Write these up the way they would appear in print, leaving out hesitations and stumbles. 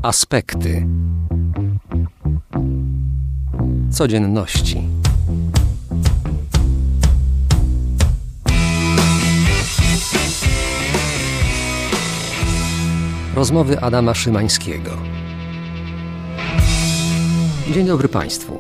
Aspekty codzienności. Rozmowy Adama Szymańskiego. Dzień dobry Państwu.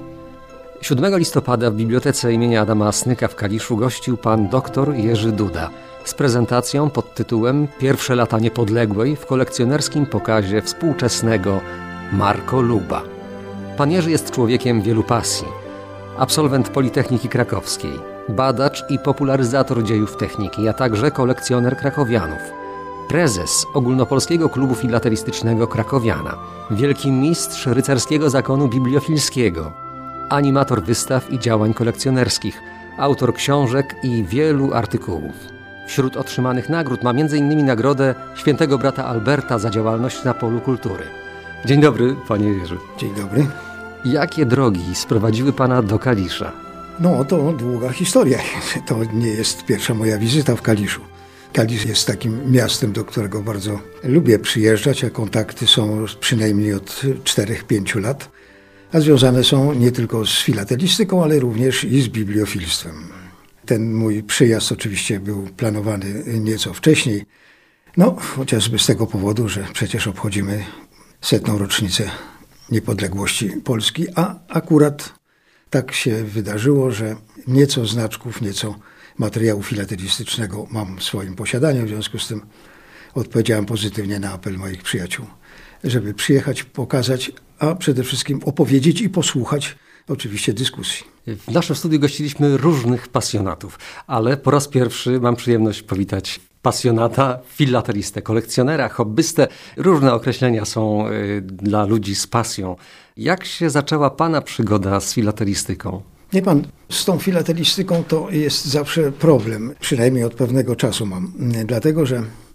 7 listopada w Bibliotece imienia Adama Asnyka w Kaliszu gościł pan dr Jerzy Duda z prezentacją pod tytułem Pierwsze lata niepodległej w kolekcjonerskim pokazie współczesnego Marco Luba. Pan Jerzy jest człowiekiem wielu pasji. Absolwent Politechniki Krakowskiej, badacz i popularyzator dziejów techniki, a także kolekcjoner krakowianów. Prezes Ogólnopolskiego Klubu Filatelistycznego Krakowiana, wielki mistrz rycerskiego zakonu bibliofilskiego, animator wystaw i działań kolekcjonerskich, autor książek i wielu artykułów. Wśród otrzymanych nagród ma m.in. nagrodę Świętego Brata Alberta za działalność na polu kultury. Dzień dobry, panie Jerzy. Dzień dobry. Jakie drogi sprowadziły pana do Kalisza? No, to długa historia. To nie jest pierwsza moja wizyta w Kaliszu. Kalisz jest takim miastem, do którego bardzo lubię przyjeżdżać, a kontakty są przynajmniej od 4-5 lat, a związane są nie tylko z filatelistyką, ale również i z bibliofilstwem. Ten mój przyjazd oczywiście był planowany nieco wcześniej, chociażby z tego powodu, że przecież obchodzimy 100. rocznicę niepodległości Polski, a akurat tak się wydarzyło, że nieco znaczków, nieco materiału filatelistycznego mam w swoim posiadaniu. W związku z tym odpowiedziałem pozytywnie na apel moich przyjaciół, żeby przyjechać, pokazać, a przede wszystkim opowiedzieć i posłuchać oczywiście dyskusji. W naszym studiu gościliśmy różnych pasjonatów, ale po raz pierwszy mam przyjemność powitać pasjonata, filatelistę, kolekcjonera, hobbystę. Różne określenia są dla ludzi z pasją. Jak się zaczęła pana przygoda z filatelistyką? Nie pan, z tą filatelistyką to jest zawsze problem, przynajmniej od pewnego czasu mam. Dlatego,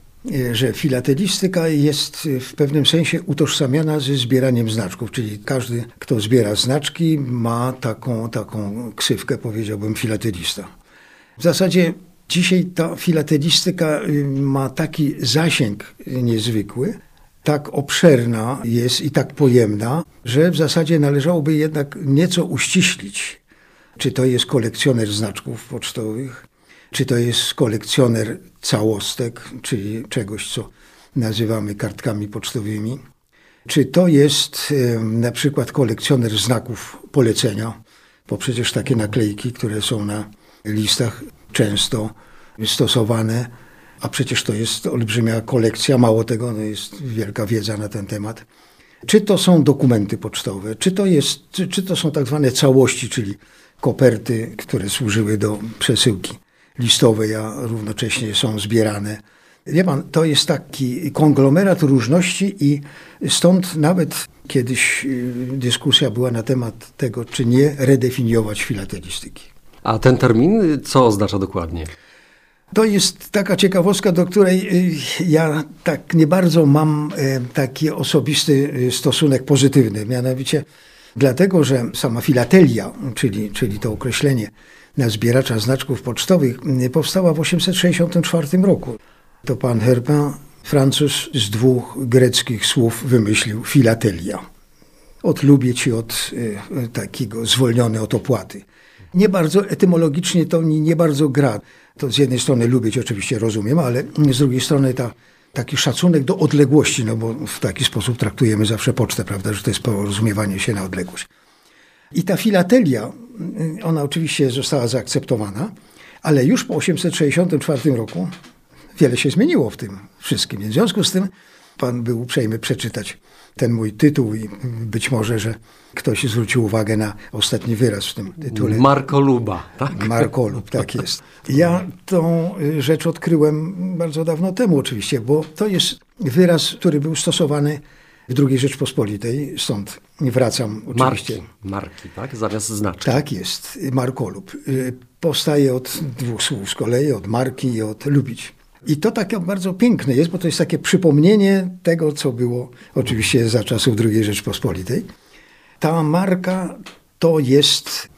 że filatelistyka jest w pewnym sensie utożsamiana ze zbieraniem znaczków, czyli każdy, kto zbiera znaczki, ma taką ksywkę, powiedziałbym, filatelista. W zasadzie dzisiaj ta filatelistyka ma taki zasięg niezwykły, tak obszerna jest i tak pojemna, że w zasadzie należałoby jednak nieco uściślić. Czy to jest kolekcjoner znaczków pocztowych, czy to jest kolekcjoner całostek, czyli czegoś, co nazywamy kartkami pocztowymi, czy to jest na przykład kolekcjoner znaków polecenia, bo przecież takie naklejki, które są na listach często stosowane, a przecież to jest olbrzymia kolekcja, mało tego, jest wielka wiedza na ten temat. Czy to są dokumenty pocztowe, czy to są tak zwane całości, czyli koperty, które służyły do przesyłki listowej, a równocześnie są zbierane. Wie pan, to jest taki konglomerat różności i stąd nawet kiedyś dyskusja była na temat tego, czy nie redefiniować filatelistyki. A ten termin co oznacza dokładnie? To jest taka ciekawostka, do której ja tak nie bardzo mam taki osobisty stosunek pozytywny. Mianowicie dlatego, że sama filatelia, czyli to określenie na zbieracza znaczków pocztowych, powstała w 864 roku. To pan Herpin, Francuz, z 2 greckich słów wymyślił filatelia. Od lubić i od takiego zwolniony od opłaty. Nie bardzo etymologicznie to nie bardzo gra. To z jednej strony lubić oczywiście rozumiem, ale z drugiej strony taki szacunek do odległości, bo w taki sposób traktujemy zawsze pocztę, prawda, że to jest porozumiewanie się na odległość. I ta filatelia, ona oczywiście została zaakceptowana, ale już po 864 roku wiele się zmieniło w tym wszystkim. W związku z tym pan był uprzejmy przeczytać ten mój tytuł i być może, że ktoś zwrócił uwagę na ostatni wyraz w tym tytule. Marco Luba, tak? Marco Lub, tak jest. Ja tą rzecz odkryłem bardzo dawno temu oczywiście, bo to jest wyraz, który był stosowany w II Rzeczpospolitej, stąd wracam oczywiście. Marki, tak? Zamiast znaczki. Tak jest, Marco Lub. Powstaje od 2 słów z kolei, od marki i od lubić. I to takie bardzo piękne jest, bo to jest takie przypomnienie tego, co było oczywiście za czasów II Rzeczpospolitej. Ta marka to jest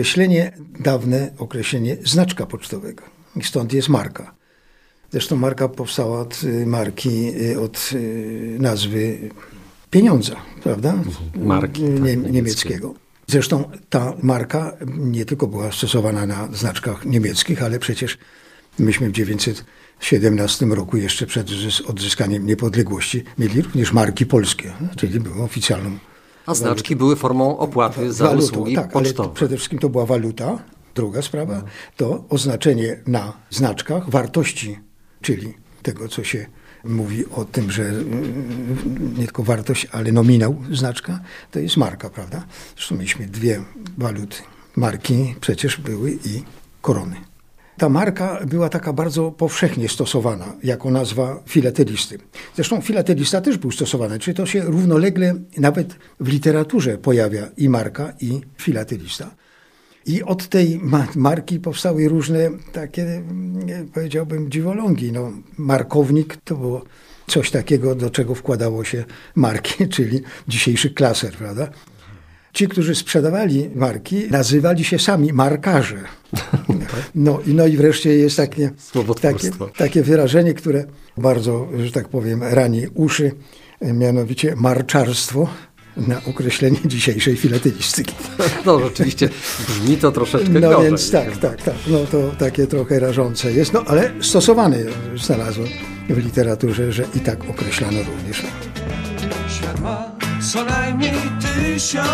dawne określenie znaczka pocztowego. I stąd jest marka. Zresztą marka powstała od nazwy pieniądza, prawda? Marki Niemieckiego. Zresztą ta marka nie tylko była stosowana na znaczkach niemieckich, ale przecież myśmy w 1917 roku, jeszcze przed odzyskaniem niepodległości, mieli również marki polskie, czyli były oficjalną. A znaczki były formą opłaty za usługi pocztowe. Ale przede wszystkim to była waluta. Druga sprawa to oznaczenie na znaczkach wartości, czyli tego, co się mówi o tym, że nie tylko wartość, ale nominał znaczka, to jest marka, prawda? Zresztą mieliśmy dwie waluty. Marki przecież były i korony. Ta marka była taka bardzo powszechnie stosowana jako nazwa filatelisty. Zresztą filatelista też był stosowany, czyli to się równolegle nawet w literaturze pojawia i marka, i filatelista. I od tej marki powstały różne takie, powiedziałbym, dziwolągi. No, markownik to było coś takiego, do czego wkładało się marki, czyli dzisiejszy klaser, prawda? Ci, którzy sprzedawali marki, nazywali się sami markarze. No i wreszcie jest takie wyrażenie, które bardzo, że tak powiem, rani uszy, mianowicie marczarstwo, na określenie dzisiejszej filatelistyki. No rzeczywiście brzmi to troszeczkę gorzej. No więc tak. No to takie trochę rażące jest, no ale stosowane znalazłem w literaturze, że i tak określano również. Świat ma co najmniej 1000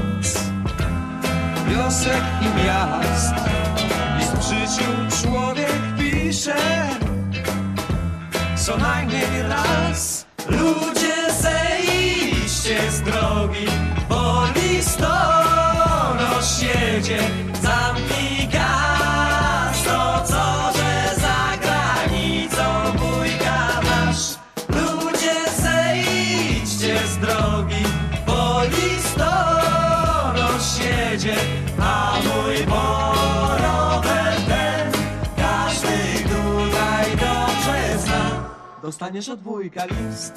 wiosek i miast. List w życiu człowiek pisze co najmniej raz. Ludzie zejście z drogi, bo listonosz jedzie. Zamknij gaz, to co, że za granicą wujka masz. Ludzie zejdźcie z drogi, bo listonosz jedzie. A mój rower ten każdy tutaj dobrze zna. Dostaniesz od wujka list.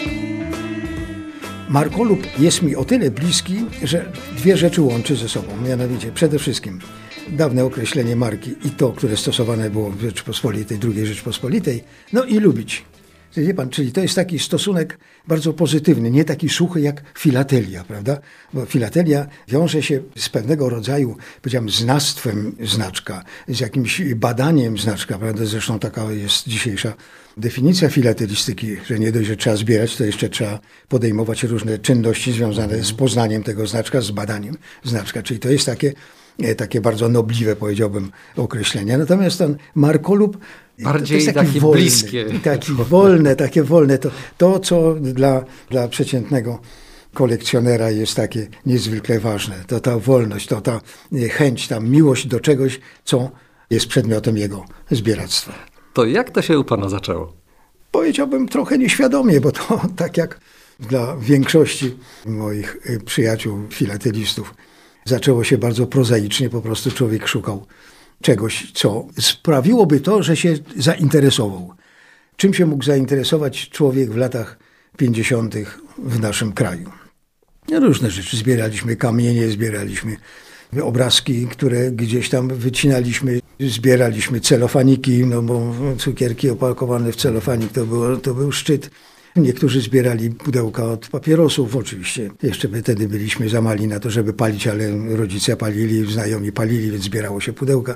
Markolub jest mi o tyle bliski, że dwie rzeczy łączy ze sobą. Mianowicie przede wszystkim dawne określenie marki i to, które stosowane było w Rzeczypospolitej, II Rzeczypospolitej, no i lubić. Wie pan, czyli to jest taki stosunek bardzo pozytywny, nie taki suchy jak filatelia, prawda? Bo filatelia wiąże się z pewnego rodzaju, powiedziałem, znawstwem znaczka, z jakimś badaniem znaczka, prawda? Zresztą taka jest dzisiejsza definicja filatelistyki, że nie dość, że trzeba zbierać, to jeszcze trzeba podejmować różne czynności związane z poznaniem tego znaczka, z badaniem znaczka, czyli to jest takie bardzo nobliwe, powiedziałbym, określenia. Natomiast ten markolub bardziej to jest taki wolny, bliskie. Takie wolne. To co dla przeciętnego kolekcjonera jest takie niezwykle ważne. To ta wolność, to ta chęć, ta miłość do czegoś, co jest przedmiotem jego zbieractwa. To jak to się u pana zaczęło? Powiedziałbym trochę nieświadomie, bo to tak jak dla większości moich przyjaciół filatelistów zaczęło się bardzo prozaicznie, po prostu człowiek szukał czegoś, co sprawiłoby to, że się zainteresował. Czym się mógł zainteresować człowiek w latach 50. w naszym kraju? Różne rzeczy. Zbieraliśmy kamienie, zbieraliśmy obrazki, które gdzieś tam wycinaliśmy, zbieraliśmy celofaniki, no bo cukierki opakowane w celofanik to był szczyt. Niektórzy zbierali pudełka od papierosów, oczywiście. Jeszcze wtedy byliśmy za mali na to, żeby palić, ale rodzice palili, znajomi palili, więc zbierało się pudełka.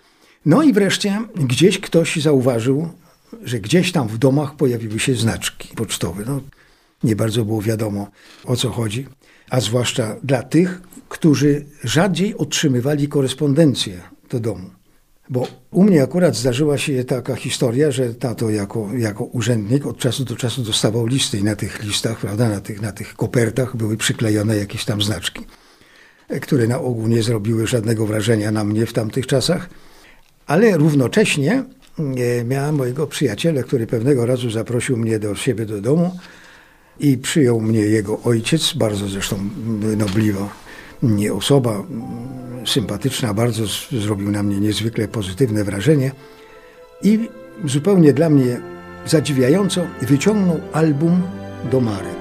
No i wreszcie gdzieś ktoś zauważył, że gdzieś tam w domach pojawiły się znaczki pocztowe. No, nie bardzo było wiadomo, o co chodzi, a zwłaszcza dla tych, którzy rzadziej otrzymywali korespondencję do domu. Bo u mnie akurat zdarzyła się taka historia, że tato jako urzędnik od czasu do czasu dostawał listy i na tych listach, prawda, na tych kopertach były przyklejone jakieś tam znaczki, które na ogół nie zrobiły żadnego wrażenia na mnie w tamtych czasach. Ale równocześnie miałem mojego przyjaciela, który pewnego razu zaprosił mnie do siebie do domu i przyjął mnie jego ojciec, bardzo zresztą nobliwa osoba, sympatyczna, bardzo zrobił na mnie niezwykle pozytywne wrażenie i zupełnie dla mnie zadziwiająco wyciągnął album do marek.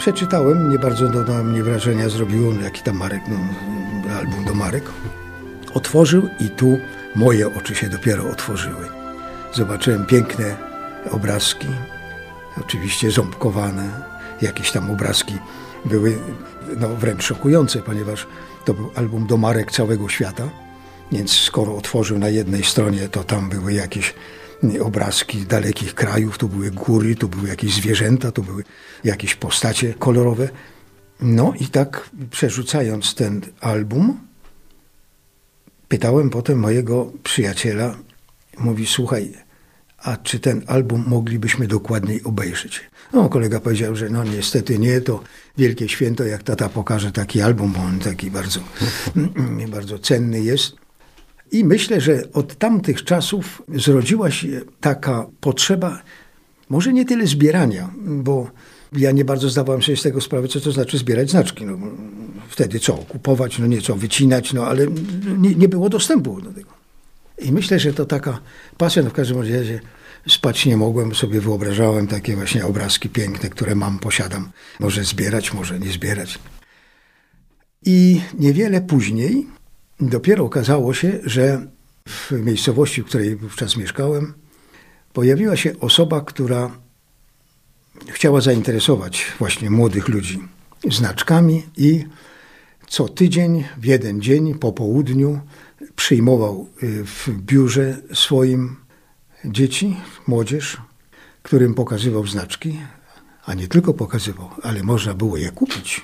Przeczytałem, nie bardzo na mnie wrażenia zrobiło, jaki tam Marek, album do Marek. Otworzył i tu moje oczy się dopiero otworzyły. Zobaczyłem piękne obrazki, oczywiście ząbkowane, jakieś tam obrazki były wręcz szokujące, ponieważ to był album do Marek całego świata, więc skoro otworzył na jednej stronie, to tam były jakieś obrazki dalekich krajów, tu były góry, tu były jakieś zwierzęta, tu były jakieś postacie kolorowe. No i tak przerzucając ten album, pytałem potem mojego przyjaciela, mówi, słuchaj, a czy ten album moglibyśmy dokładniej obejrzeć? No, kolega powiedział, że niestety nie, to wielkie święto, jak tata pokaże taki album, bo on taki bardzo, bardzo cenny jest. I myślę, że od tamtych czasów zrodziła się taka potrzeba, może nie tyle zbierania, bo ja nie bardzo zdawałem sobie z tego sprawę, co to znaczy zbierać znaczki. No, wtedy co? Kupować, wycinać, ale nie było dostępu do tego. I myślę, że to taka pasja, w każdym razie spać nie mogłem, sobie wyobrażałem takie właśnie obrazki piękne, które posiadam. Może zbierać, może nie zbierać. I niewiele później dopiero okazało się, że w miejscowości, w której wówczas mieszkałem, pojawiła się osoba, która chciała zainteresować właśnie młodych ludzi znaczkami i co tydzień, w jeden dzień po południu przyjmował w biurze swoim dzieci, młodzież, którym pokazywał znaczki, a nie tylko pokazywał, ale można było je kupić.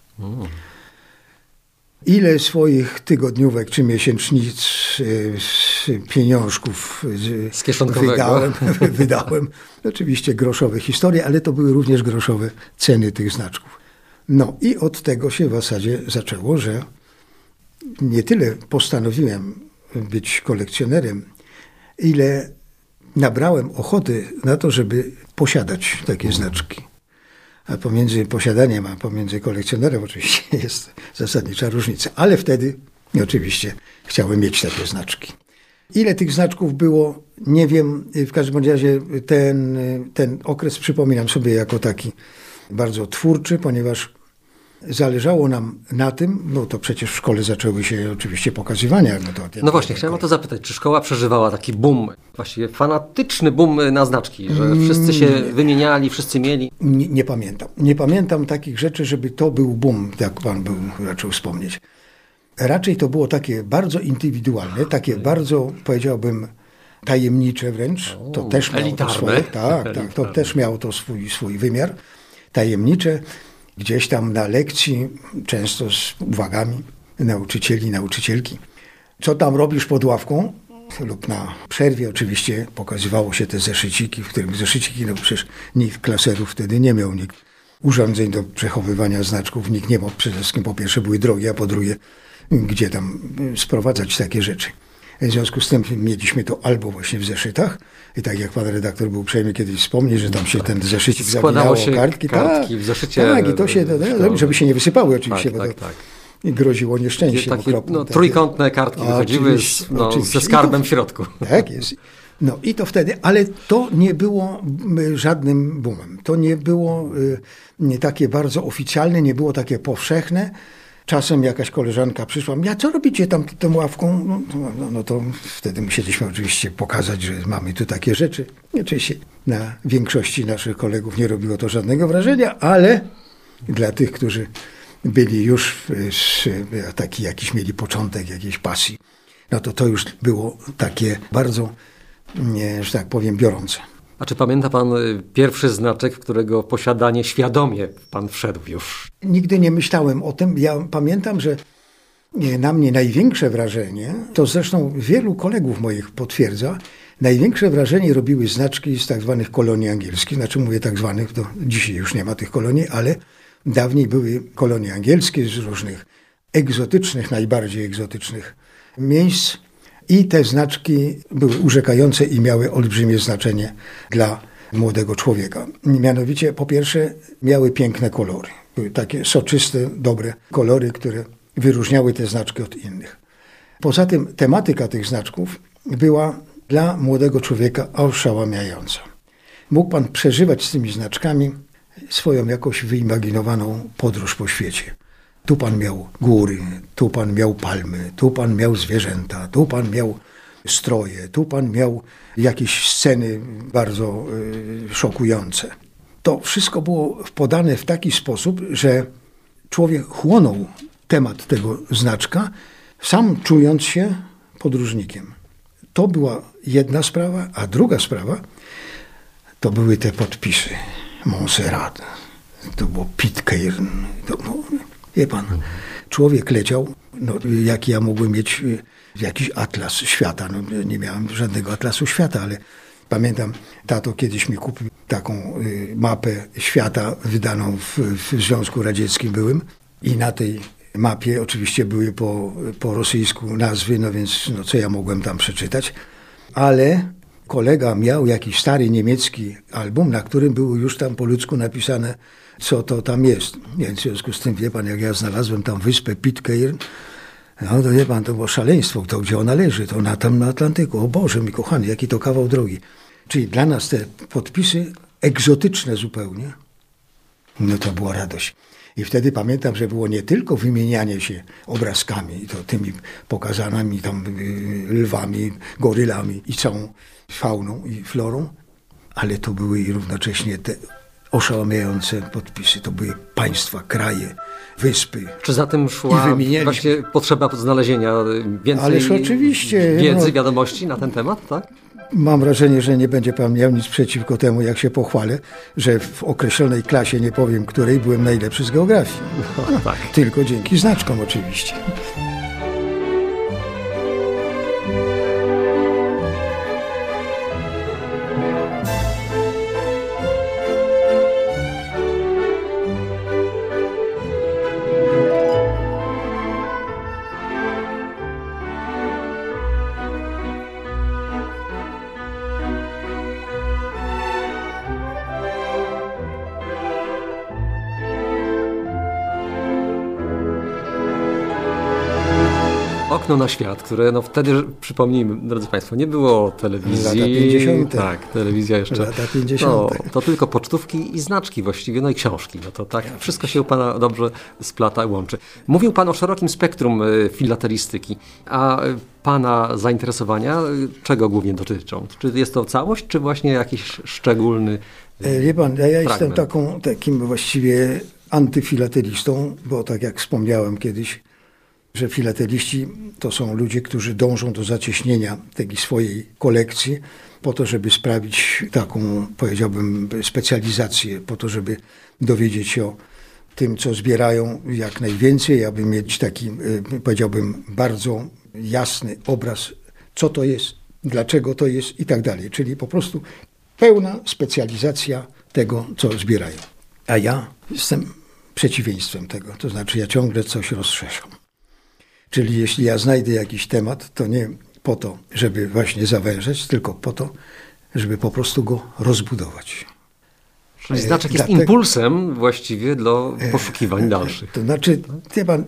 Ile swoich tygodniówek czy miesięcznic pieniążków z kieszonkowego wydałem. Oczywiście groszowe historie, ale to były również groszowe ceny tych znaczków. No i od tego się w zasadzie zaczęło, że nie tyle postanowiłem być kolekcjonerem, ile nabrałem ochoty na to, żeby posiadać takie znaczki. A pomiędzy posiadaniem, a pomiędzy kolekcjonerem oczywiście jest zasadnicza różnica. Ale wtedy oczywiście chciałem mieć takie znaczki. Ile tych znaczków było, nie wiem. W każdym razie ten okres przypominam sobie jako taki bardzo twórczy, ponieważ zależało nam na tym, to przecież w szkole zaczęły się oczywiście pokazywania. No właśnie, chciałem o to zapytać, czy szkoła przeżywała taki boom, właściwie fanatyczny boom na znaczki, że wszyscy się wymieniali, wszyscy mieli? Nie pamiętam. Nie pamiętam takich rzeczy, żeby to był boom, jak pan raczył wspomnieć. Raczej to było takie bardzo indywidualne, takie bardzo, powiedziałbym, tajemnicze wręcz. To też miało to swoje, to też miało to swój wymiar. Tajemnicze. Gdzieś tam na lekcji, często z uwagami nauczycieli, nauczycielki. Co tam robisz pod ławką? Lub na przerwie oczywiście pokazywało się te zeszyciki, w których zeszyciki, przecież nikt klaserów wtedy nie miał, nikt urządzeń do przechowywania znaczków, nikt nie miał. Przede wszystkim po pierwsze były drogie, a po drugie, gdzie tam sprowadzać takie rzeczy. W związku z tym mieliśmy to albo właśnie w zeszytach i tak jak pan redaktor był uprzejmy kiedyś wspomnieć, że tam się ten zeszycik zawinało, kartki w zeszycie. Tak, i to się, żeby się nie wysypały oczywiście, bo to groziło nieszczęściem okropnym. Trójkątne kartki wychodziły ze skarbem w środku. Tak jest. No i to wtedy, ale to nie było żadnym boomem. To nie było takie bardzo oficjalne, nie było takie powszechne. Czasem jakaś koleżanka przyszła, co robicie tam tą ławką? No to wtedy musieliśmy oczywiście pokazać, że mamy tu takie rzeczy. Oczywiście na większości naszych kolegów nie robiło to żadnego wrażenia, ale dla tych, którzy byli już taki jakiś mieli początek jakiejś pasji, to już było takie bardzo, że tak powiem, biorące. A czy pamięta pan pierwszy znaczek, w którego posiadanie świadomie pan wszedł już? Nigdy nie myślałem o tym. Ja pamiętam, że na mnie największe wrażenie, to zresztą wielu kolegów moich potwierdza, największe wrażenie robiły znaczki z tak zwanych kolonii angielskich. Znaczy mówię tak zwanych, to dzisiaj już nie ma tych kolonii, ale dawniej były kolonie angielskie z różnych egzotycznych, najbardziej egzotycznych miejsc. I te znaczki były urzekające i miały olbrzymie znaczenie dla młodego człowieka. Mianowicie, po pierwsze, miały piękne kolory. Były takie soczyste, dobre kolory, które wyróżniały te znaczki od innych. Poza tym tematyka tych znaczków była dla młodego człowieka oszałamiająca. Mógł pan przeżywać z tymi znaczkami swoją jakoś wyimaginowaną podróż po świecie. Tu pan miał góry, tu pan miał palmy, tu pan miał zwierzęta, tu pan miał stroje, tu pan miał jakieś sceny bardzo szokujące. To wszystko było podane w taki sposób, że człowiek chłonął temat tego znaczka, sam czując się podróżnikiem. To była jedna sprawa, a druga sprawa to były te podpisy. Montserrat, to było Pitcairn. Wie pan, człowiek leciał, jaki ja mogłem mieć jakiś atlas świata. Nie miałem żadnego atlasu świata, ale pamiętam, tato kiedyś mi kupił taką mapę świata wydaną w Związku Radzieckim byłym i na tej mapie oczywiście były po rosyjsku nazwy, więc co ja mogłem tam przeczytać, ale kolega miał jakiś stary niemiecki album, na którym było już tam po ludzku napisane, co to tam jest. Więc w związku z tym, wie pan, jak ja znalazłem tam wyspę Pitcairn, to wie pan, to było szaleństwo, to gdzie ona leży, to tam na Atlantyku. O Boże, mi kochany, jaki to kawał drogi. Czyli dla nas te podpisy egzotyczne zupełnie, to była radość. I wtedy pamiętam, że było nie tylko wymienianie się obrazkami, to tymi pokazanymi tam lwami, gorylami i całą fauną i florą, ale to były i równocześnie te oszałamiające podpisy. To były państwa, kraje, wyspy. Czy za tym szła właśnie potrzeba znalezienia więcej oczywiście, wiedzy, wiadomości na ten temat, tak? Mam wrażenie, że nie będzie pan miał nic przeciwko temu, jak się pochwalę, że w określonej klasie, nie powiem której, byłem najlepszy z geografii. Tak. Tylko dzięki znaczkom oczywiście. Okno na świat, które wtedy, przypomnijmy, drodzy Państwo, nie było telewizji. Lata 50. Tak, telewizja jeszcze. Lata 50. To tylko pocztówki i znaczki właściwie, i książki. To tak, wszystko się u pana dobrze splata, łączy. Mówił pan o szerokim spektrum filatelistyki, a pana zainteresowania czego głównie dotyczą? Czy jest to całość, czy właśnie jakiś szczególny Wie pan, ja jestem fragment? takim właściwie antyfilatelistą, bo tak jak wspomniałem kiedyś, że filateliści to są ludzie, którzy dążą do zacieśnienia tej swojej kolekcji po to, żeby sprawić taką, powiedziałbym, specjalizację, po to, żeby dowiedzieć się o tym, co zbierają jak najwięcej, aby mieć taki, powiedziałbym, bardzo jasny obraz, co to jest, dlaczego to jest i tak dalej. Czyli po prostu pełna specjalizacja tego, co zbierają. A ja jestem przeciwieństwem tego, to znaczy ja ciągle coś rozszerzam. Czyli jeśli ja znajdę jakiś temat, to nie po to, żeby właśnie zawężać, tylko po to, żeby po prostu go rozbudować. Czyli znaczek jest impulsem właściwie do poszukiwań dalszych. To znaczy, wie pan,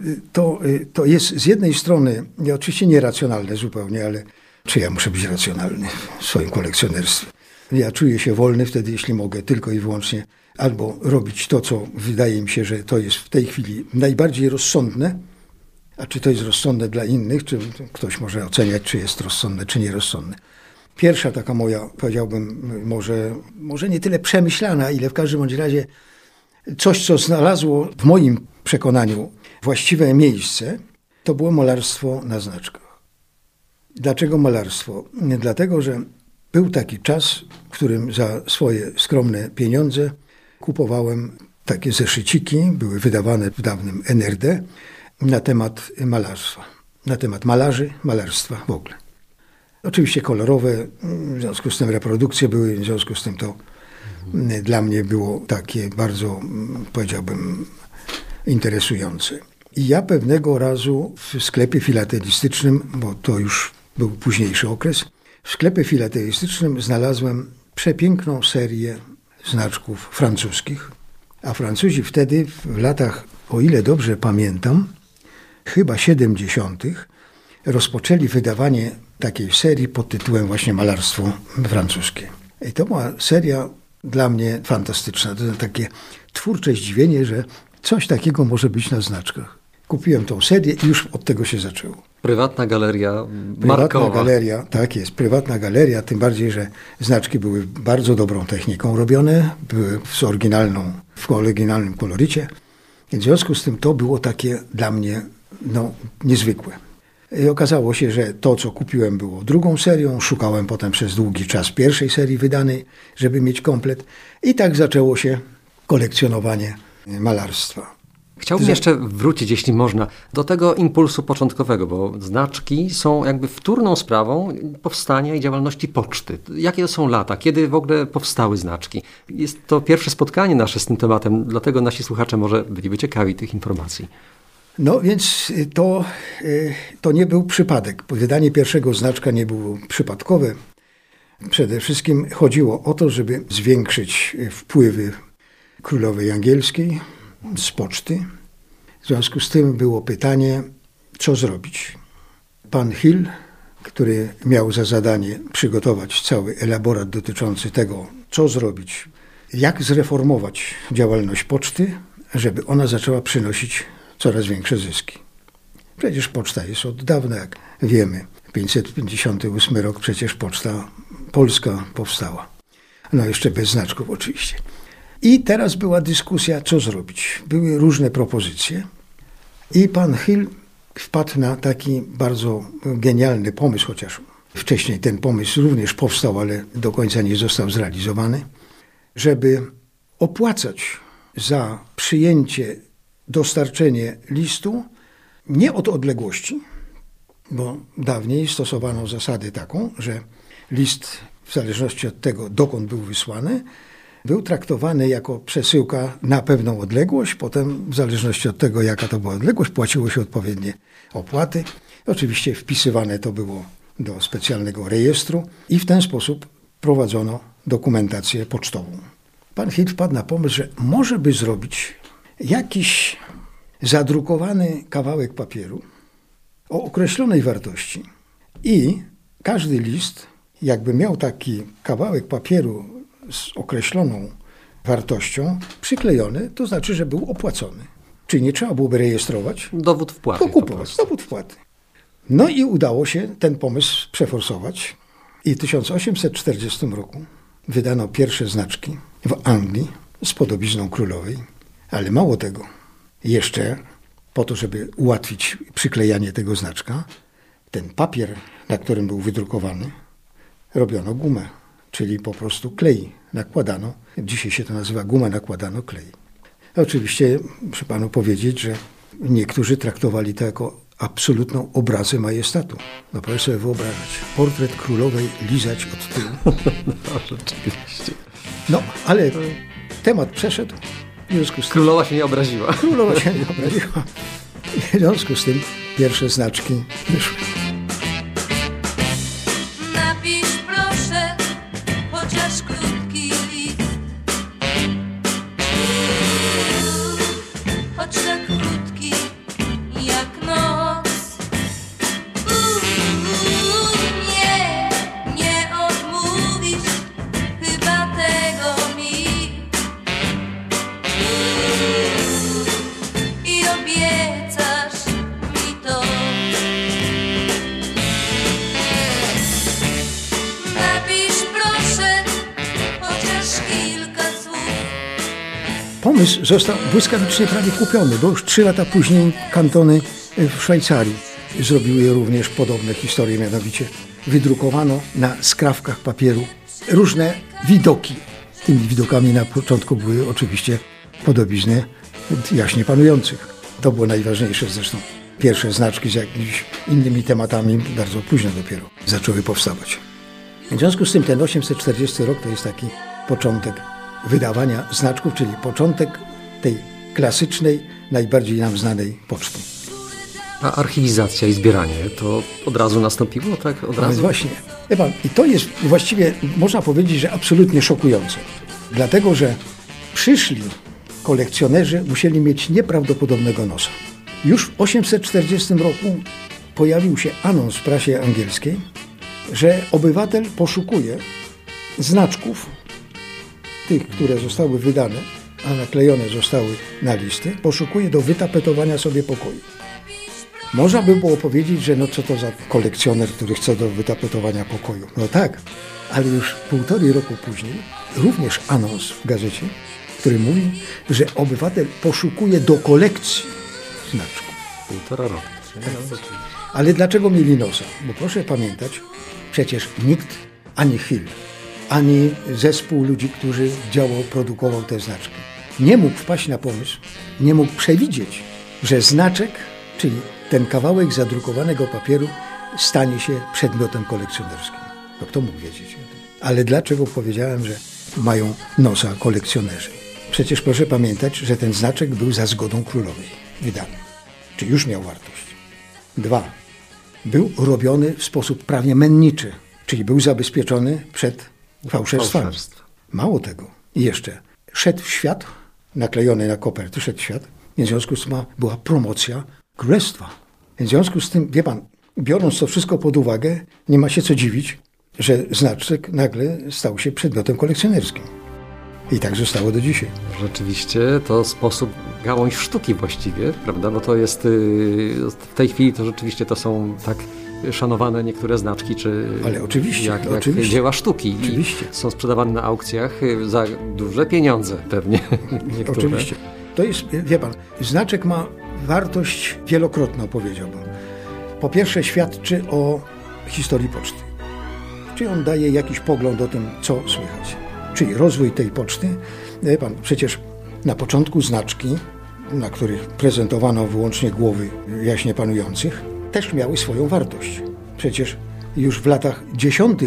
to jest z jednej strony oczywiście nieracjonalne zupełnie, ale czy ja muszę być racjonalny w swoim kolekcjonerstwie? Ja czuję się wolny wtedy, jeśli mogę tylko i wyłącznie albo robić to, co wydaje mi się, że to jest w tej chwili najbardziej rozsądne, a czy to jest rozsądne dla innych, czy ktoś może oceniać, czy jest rozsądne, czy nierozsądne. Pierwsza taka moja, powiedziałbym, może nie tyle przemyślana, ile w każdym bądź razie coś, co znalazło w moim przekonaniu właściwe miejsce, to było malarstwo na znaczkach. Dlaczego malarstwo? Dlatego, że był taki czas, w którym za swoje skromne pieniądze kupowałem takie zeszyciki, były wydawane w dawnym NRD, na temat malarstwa, na temat malarzy, malarstwa w ogóle. Oczywiście kolorowe, w związku z tym reprodukcje były, w związku z tym to dla mnie było takie bardzo, powiedziałbym, interesujące. I ja pewnego razu w sklepie filatelistycznym, bo to już był późniejszy okres, w sklepie filatelistycznym znalazłem przepiękną serię znaczków francuskich, a Francuzi wtedy w latach, o ile dobrze pamiętam, chyba 70. rozpoczęli wydawanie takiej serii pod tytułem właśnie Malarstwo francuskie. I to była seria dla mnie fantastyczna. To takie twórcze zdziwienie, że coś takiego może być na znaczkach. Kupiłem tą serię i już od tego się zaczęło. Prywatna galeria Prywatna markowa. galeria, tak jest, prywatna galeria, tym bardziej, że znaczki były bardzo dobrą techniką robione, były w oryginalnym kolorycie. W związku z tym to było takie dla mnie niezwykłe. I okazało się, że to, co kupiłem, było drugą serią. Szukałem potem przez długi czas pierwszej serii wydanej, żeby mieć komplet. I tak zaczęło się kolekcjonowanie malarstwa. Chciałbym jeszcze wrócić, jeśli można, do tego impulsu początkowego, bo znaczki są jakby wtórną sprawą powstania i działalności poczty. Jakie to są lata? Kiedy w ogóle powstały znaczki? Jest to pierwsze spotkanie nasze z tym tematem, dlatego nasi słuchacze może byliby ciekawi tych informacji. No więc to nie był przypadek. Wydanie pierwszego znaczka nie było przypadkowe. Przede wszystkim chodziło o to, żeby zwiększyć wpływy królowej angielskiej z poczty. W związku z tym było pytanie, co zrobić. Pan Hill, który miał za zadanie przygotować cały elaborat dotyczący tego, co zrobić, jak zreformować działalność poczty, żeby ona zaczęła przynosić coraz większe zyski. Przecież poczta jest od dawna, jak wiemy. 558 rok przecież poczta polska powstała. No jeszcze bez znaczków oczywiście. I teraz była dyskusja, co zrobić. Były różne propozycje i pan Hill wpadł na taki bardzo genialny pomysł, chociaż wcześniej ten pomysł również powstał, ale do końca nie został zrealizowany, żeby opłacać za przyjęcie, dostarczenie listu nie od odległości, bo dawniej stosowano zasadę taką, że list w zależności od tego, dokąd był wysłany, był traktowany jako przesyłka na pewną odległość, potem w zależności od tego, jaka to była odległość, płaciło się odpowiednie opłaty. Oczywiście wpisywane to było do specjalnego rejestru i w ten sposób prowadzono dokumentację pocztową. Pan Hill wpadł na pomysł, że może by zrobić jakiś zadrukowany kawałek papieru o określonej wartości i każdy list, jakby miał taki kawałek papieru z określoną wartością przyklejony, to znaczy, że był opłacony. Czyli nie trzeba byłoby rejestrować. Dowód wpłaty. Kupować, dowód wpłaty. No i udało się ten pomysł przeforsować i w 1840 roku wydano pierwsze znaczki w Anglii z podobizną królowej, ale mało tego, jeszcze po to, żeby ułatwić przyklejanie tego znaczka, ten papier, na którym był wydrukowany, robiono gumę, czyli po prostu klej nakładano. Dzisiaj się to nazywa guma, nakładano klej. Oczywiście muszę panu powiedzieć, że niektórzy traktowali to jako absolutną obrazę majestatu. No proszę sobie wyobrażać, portret królowej lizać od tyłu. No, rzeczywiście. No, ale temat przeszedł. W związku z tym, Królowa się nie obraziła. Królowa się nie obraziła. W związku z tym pierwsze znaczki wyszły. Napisz proszę chociaż krótki list, choć tak krótki jak noc. Nie odmówisz chyba tego mi i obiecasz mi to. Napisz proszę chociaż kilka słów. Pomysł został błyskawicznie prawie kupiony, bo już 3 lata później kantony w Szwajcarii zrobiły również podobne historie, mianowicie wydrukowano na skrawkach papieru różne widoki. Tymi widokami na początku były oczywiście podobizny jaśnie panujących. To było najważniejsze zresztą. Pierwsze znaczki z jakimiś innymi tematami bardzo późno dopiero zaczęły powstawać. W związku z tym ten 840 rok to jest taki początek wydawania znaczków, czyli początek tej klasycznej, najbardziej nam znanej poczty. A archiwizacja i zbieranie to od razu nastąpiło, tak? Od No więc razu? właśnie. Wie pan, i to jest właściwie, można powiedzieć, że absolutnie szokujące. Dlatego, że przyszli kolekcjonerzy musieli mieć nieprawdopodobnego nosa. Już w 840 roku pojawił się anons w prasie angielskiej, że obywatel poszukuje znaczków tych, które zostały wydane, a naklejone zostały na listy, poszukuje do wytapetowania sobie pokoju. Można by było powiedzieć, że no co to za kolekcjoner, który chce do wytapetowania pokoju. No tak, ale już 1,5 roku później również anons w gazecie, który mówi, że obywatel poszukuje do kolekcji znaczków. 1,5 roku. Ale dlaczego mieli nosa? Bo proszę pamiętać, przecież nikt, ani Hill, ani zespół ludzi, który produkował te znaczki, nie mógł wpaść na pomysł, nie mógł przewidzieć, że znaczek, czyli ten kawałek zadrukowanego papieru, stanie się przedmiotem kolekcjonerskim. No kto mógł wiedzieć o tym? Ale dlaczego powiedziałem, że mają nosa kolekcjonerzy? Przecież proszę pamiętać, że ten znaczek był za zgodą królowej wydany. Czy już miał wartość? 2. Był robiony w sposób prawie menniczy, czyli był zabezpieczony przed fałszerstwami. Mało tego. I jeszcze szedł w świat, naklejony na koperty, szedł w świat. W związku z tym była promocja królestwa. W związku z tym, wie pan, biorąc to wszystko pod uwagę, nie ma się co dziwić, że znaczek nagle stał się przedmiotem kolekcjonerskim. I tak zostało do dzisiaj. Rzeczywiście to gałąź sztuki właściwie, prawda? Bo to jest w tej chwili to rzeczywiście to są tak szanowane niektóre znaczki, czy ale oczywiście, jak oczywiście. dzieła sztuki. Oczywiście. I są sprzedawane na aukcjach za duże pieniądze pewnie. Niektóre. Oczywiście. To jest, wie pan, znaczek ma wartość wielokrotną, powiedziałbym. Po pierwsze świadczy o historii poczty. Czyli on daje jakiś pogląd o tym, co słychać. Czyli rozwój tej poczty. Wie pan, przecież na początku znaczki, na których prezentowano wyłącznie głowy jaśnie panujących, też miały swoją wartość. Przecież już w latach 10.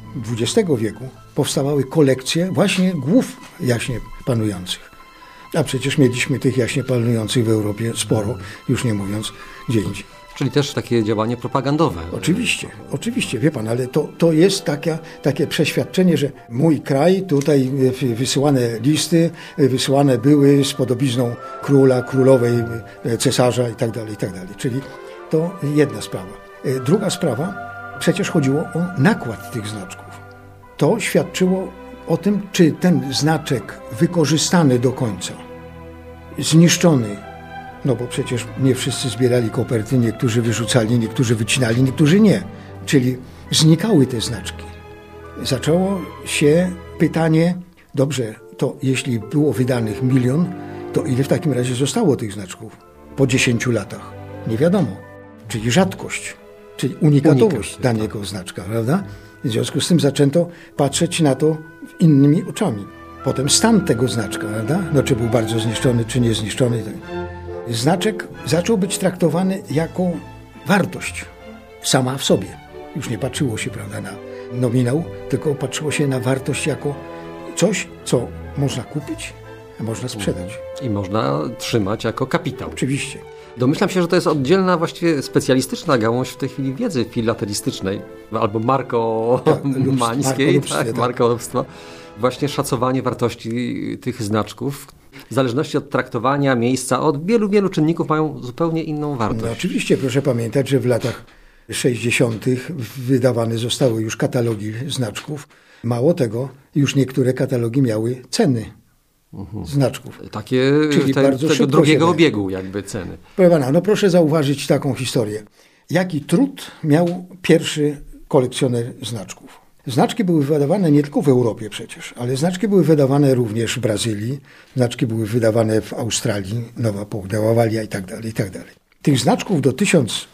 XX wieku powstawały kolekcje właśnie głów jaśnie panujących. A przecież mieliśmy tych jaśnie panujących w Europie sporo, już nie mówiąc gdzie indziej. Czyli też takie działanie propagandowe. Oczywiście, wie pan, ale to jest takie przeświadczenie, że mój kraj, tutaj wysyłane listy, wysyłane były z podobizną króla, królowej, cesarza itd. Czyli to jedna sprawa. Druga sprawa, przecież chodziło o nakład tych znaczków. To świadczyło o tym, czy ten znaczek wykorzystany do końca, zniszczony, no bo przecież nie wszyscy zbierali koperty, niektórzy wyrzucali, niektórzy wycinali, niektórzy nie. Czyli znikały te znaczki. Zaczęło się pytanie, dobrze, to jeśli było wydanych 1 milion, to ile w takim razie zostało tych znaczków po 10 latach? Nie wiadomo. Czyli rzadkość, czyli unikatowość danego znaczka, prawda? W związku z tym zaczęto patrzeć na to innymi oczami. Potem stan tego znaczka, prawda? No czy był bardzo zniszczony, czy nie zniszczony. Znaczek zaczął być traktowany jako wartość sama w sobie. Już nie patrzyło się, prawda, na nominał, tylko patrzyło się na wartość jako coś, co można kupić, a można sprzedać. I można trzymać jako kapitał. Oczywiście. Domyślam się, że to jest oddzielna, właściwie specjalistyczna gałąź w tej chwili wiedzy filatelistycznej albo markomańskiej, markolubstwa. Właśnie szacowanie wartości tych znaczków. W zależności od traktowania, miejsca, od wielu czynników mają zupełnie inną wartość. No oczywiście, proszę pamiętać, że w latach 60. wydawane zostały już katalogi znaczków. Mało tego, już niektóre katalogi miały ceny znaczków. Takie czyli bardzo tego drugiego obiegu jakby ceny. Proszę pana, no proszę zauważyć taką historię. Jaki trud miał pierwszy kolekcjoner znaczków? Znaczki były wydawane nie tylko w Europie przecież, ale znaczki były wydawane również w Brazylii, znaczki były wydawane w Australii, Nowa Południowa Walia itd. Tych znaczków do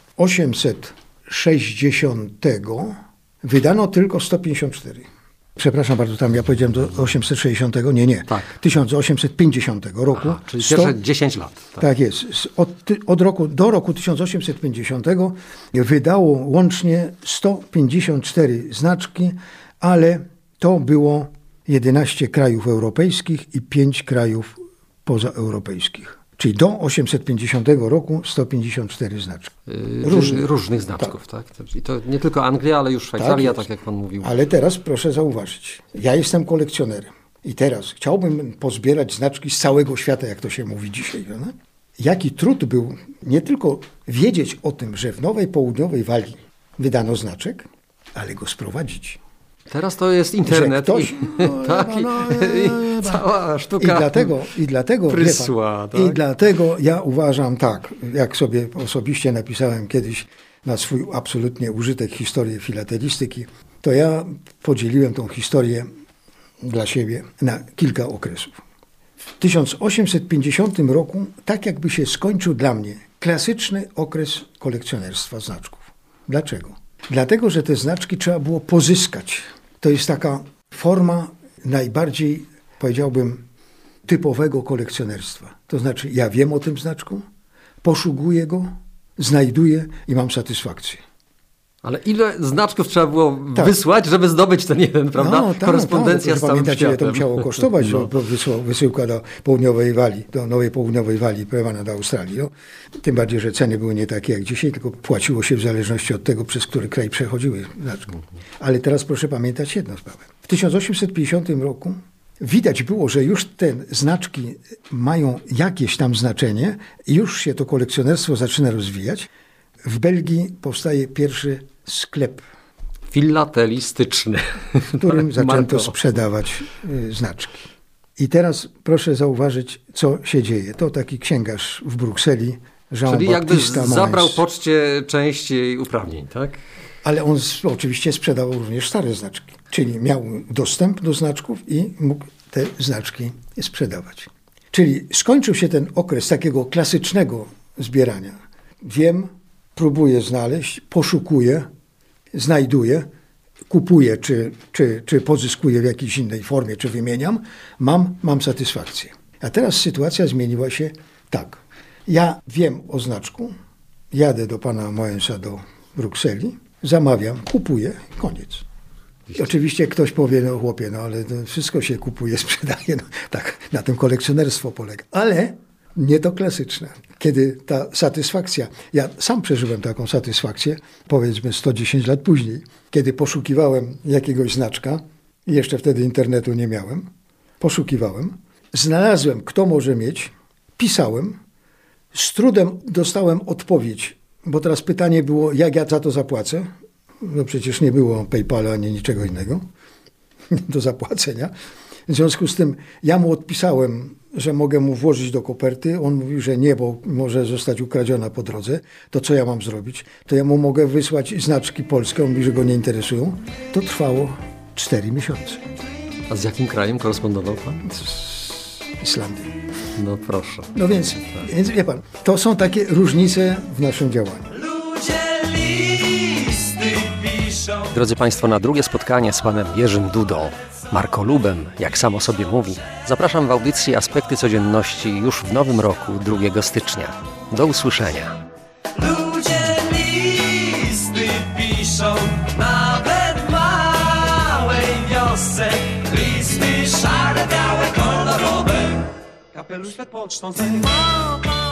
1860 wydano tylko 154. Przepraszam bardzo, tam ja powiedziałem do 860, nie. Tak. 1850 roku. Aha, czyli pierwsze 10 lat. Tak jest. Od roku do roku 1850 wydało łącznie 154 znaczki, ale to było 11 krajów europejskich i 5 krajów pozaeuropejskich. Czyli do 850 roku 154 znaczki. Różnych znaczków, tak? I to nie tylko Anglia, ale już Szwajcaria, tak jak pan mówił. Ale teraz proszę zauważyć, ja jestem kolekcjonerem i teraz chciałbym pozbierać znaczki z całego świata, jak to się mówi dzisiaj. No? Jaki trud był nie tylko wiedzieć o tym, że w Nowej Południowej Walii wydano znaczek, ale go sprowadzić. Teraz to jest internet ktoś, i cała sztuka I dlatego, prysła. I dlatego ja uważam tak, jak sobie osobiście napisałem kiedyś na swój absolutnie użytek historię filatelistyki, to ja podzieliłem tą historię dla siebie na kilka okresów. W 1850 roku tak jakby się skończył dla mnie klasyczny okres kolekcjonerstwa znaczków. Dlaczego? Dlatego, że te znaczki trzeba było pozyskać. To jest taka forma najbardziej, powiedziałbym, typowego kolekcjonerstwa. To znaczy, ja wiem o tym znaczku, poszukuję go, znajduję i mam satysfakcję. Ale ile znaczków trzeba było wysłać, żeby zdobyć ten jeden, prawda? Korespondencja z całym pamiętacie, światem. ile to musiało kosztować, wysyłka do południowej Walii, do Nowej Południowej Walii, do Australii. No. Tym bardziej, że ceny były nie takie jak dzisiaj, tylko płaciło się w zależności od tego, przez który kraj przechodziły znaczki. Ale teraz proszę pamiętać jedną sprawę. W 1850 roku widać było, że już te znaczki mają jakieś tam znaczenie i już się to kolekcjonerstwo zaczyna rozwijać. W Belgii powstaje pierwszy sklep filatelistyczny, w którym zaczęto sprzedawać znaczki. I teraz proszę zauważyć, co się dzieje. To taki księgarz w Brukseli, Czyli jakby Jean-Baptiste zabrał Moins. poczcie część jej uprawnień, tak? Ale on oczywiście sprzedawał również stare znaczki. Czyli miał dostęp do znaczków i mógł te znaczki sprzedawać. Czyli skończył się ten okres takiego klasycznego zbierania. Wiem, próbuję znaleźć, poszukuję, znajduję, kupuję, czy pozyskuję w jakiejś innej formie, czy wymieniam, mam satysfakcję. A teraz sytuacja zmieniła się tak. Ja wiem o znaczku, jadę do pana Moensa do Brukseli, zamawiam, kupuję, koniec. I oczywiście ktoś powie, no chłopie, no ale to wszystko się kupuje, sprzedaje, no, tak na tym kolekcjonerstwo polega. Ale nie to klasyczne. Kiedy ta satysfakcja, ja sam przeżyłem taką satysfakcję, powiedzmy 110 lat później, kiedy poszukiwałem jakiegoś znaczka, jeszcze wtedy internetu nie miałem, poszukiwałem, znalazłem, kto może mieć, pisałem, z trudem dostałem odpowiedź, bo teraz pytanie było, jak ja za to zapłacę? No przecież nie było PayPala ani niczego innego do zapłacenia. W związku z tym ja mu odpisałem, że mogę mu włożyć do koperty. On mówił, że nie, bo może zostać ukradziona po drodze. To co ja mam zrobić? To ja mu mogę wysłać znaczki polskie. On mówi, że go nie interesują. To trwało 4 miesiące. A z jakim krajem korespondował pan? Z Islandii. No proszę. No więc wie pan, to są takie różnice w naszym działaniu. Ludzie listy piszą. Drodzy Państwo, na drugie spotkanie z panem Jerzym Dudą, markolubem, jak sam o sobie mówi, zapraszam w audycji Aspekty Codzienności już w nowym roku, 2 stycznia. Do usłyszenia. Ludzie listy piszą, nawet w małej wiosce. Listy szare, białe, kolorowe. Kapelusz przed pocztą.